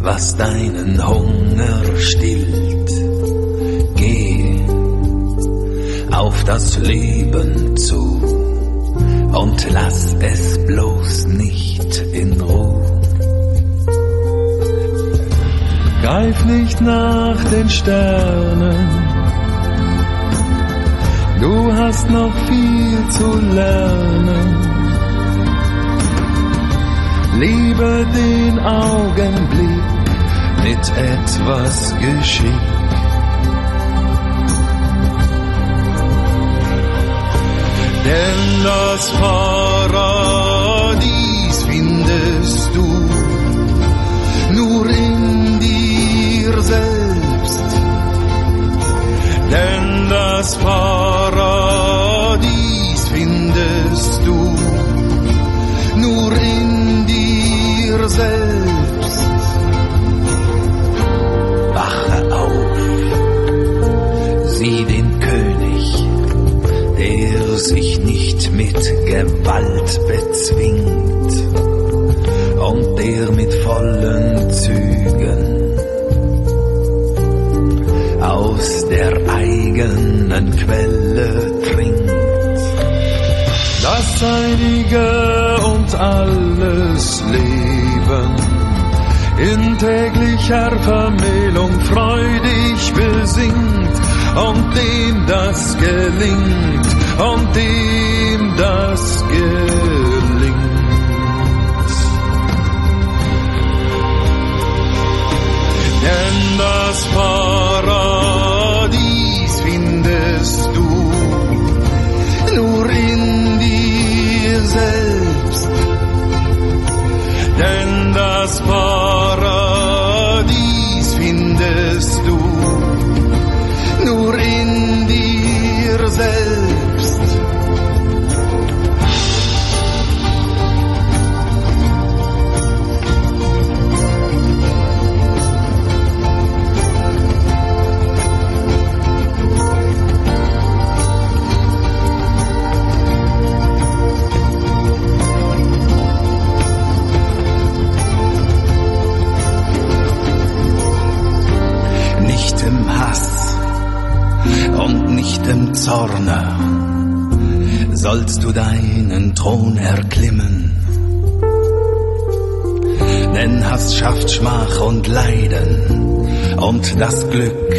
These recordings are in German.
was deinen Hunger stillt. Geh auf das Leben zu und lass es bloß nicht in Ruhe. Greif nicht nach den Sternen, du hast noch viel zu lernen. Liebe den Augenblick mit etwas Geschick. Denn das Paradies findest du nur in dir selbst. Denn das Paradies findest du nur in dir selbst. Wache auf, sieh den König, der sich nicht mit Gewalt bezwingt und der mit vollen Zügen aus der eigenen Quelle trinkt. Das Seinige und alles Leben in täglicher Vermählung freudig besingt, und dem das gelingt, und dem das gelingt. Denn das Paradies findest du nur in dir selbst. Denn das Paradies findest du nur in dir selbst. Nicht im Hass und nicht im Zorne sollst du deinen Thron erklimmen. Denn Hass schafft Schmach und Leiden, und das Glück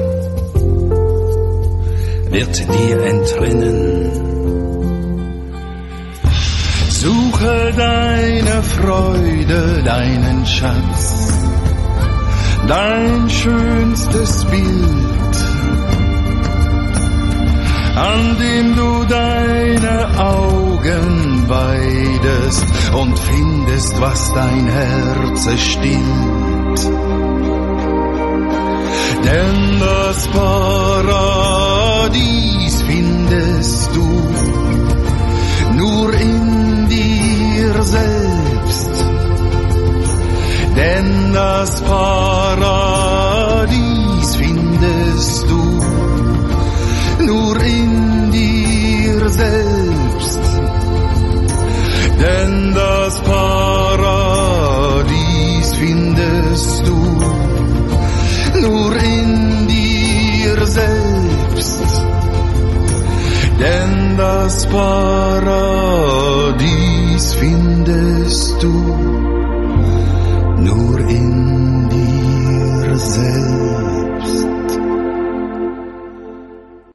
wird dir entrinnen. Suche deine Freude, deinen Schatz, dein schönstes Bild, an dem du deine Augen weidest und findest, was dein Herz stillt. Denn das Paradies findest du nur in dir selbst. Denn das Paradies findest du nur in dir selbst. Denn das Paradies findest du nur in dir selbst. Denn das Paradies findest du nur in dir selbst.